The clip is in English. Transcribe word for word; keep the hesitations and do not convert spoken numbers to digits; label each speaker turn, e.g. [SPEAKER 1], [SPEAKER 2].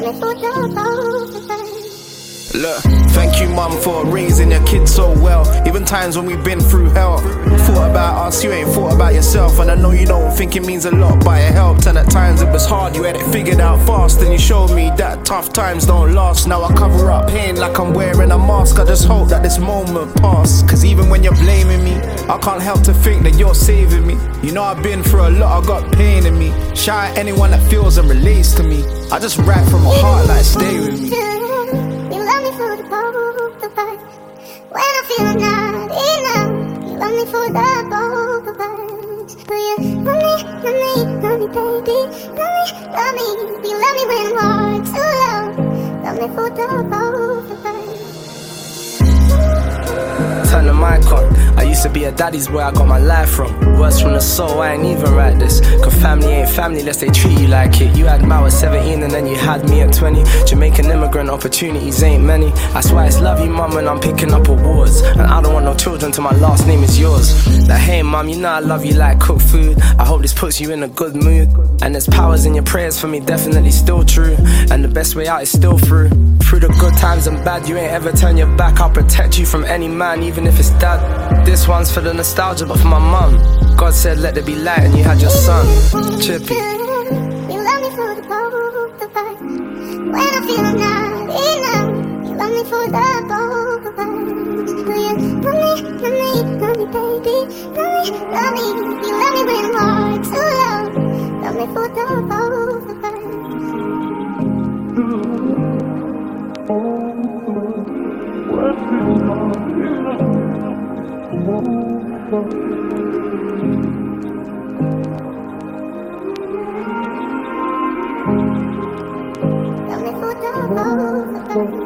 [SPEAKER 1] Look, thank you mum for raising your kids so well. Even times when we've been through hell, thought about us, you ain't thought about yourself. And I know you don't think it means a lot, but it helped. And at times it was hard, you had it figured out fast. And you showed me that tough times don't last. Now I cover up pain like I'm wearing a mask. I just hope that this moment pass. Cause even when you're blaming me, I can't help to think that you're saving me. You know I've been through a lot, I got pain in me. Shout at anyone that feels and relates to me. I just rap from my heart like stay with me.
[SPEAKER 2] For the both of us. When I feel not enough, you love me for the both of us. Do you love me, love me, love me, baby? Love me, love me. You love me when I'm hard to love. Love me for the both of us.
[SPEAKER 3] Turn the mic on. I used to be a daddy's boy, I got my life from. Words from the soul, I ain't even write this. Cause family ain't family unless they treat you like it. You had Mao at seventeen and then you had me at twenty. Jamaican immigrant opportunities ain't many. That's why it's love you mum when I'm picking up awards. And I don't want no children till my last name is yours. Like hey mum, you know I love you like cooked food. I hope this puts you in a good mood. And there's powers in your prayers for me, definitely still true. And the best way out is still through. Through the good times and bad, you ain't ever turn your back. I'll protect you from any man, even if it's dad. This one's for the nostalgia, but for my mum. God said let there be light and you had your son, Chippy.
[SPEAKER 2] You love me for the both of us. When I feel not enough, you love me for the both of us. Do you love me, love me, love me, baby? Love me, love me. You love me when I'm hard to love. Love me for the both of us. Love me for the both of us.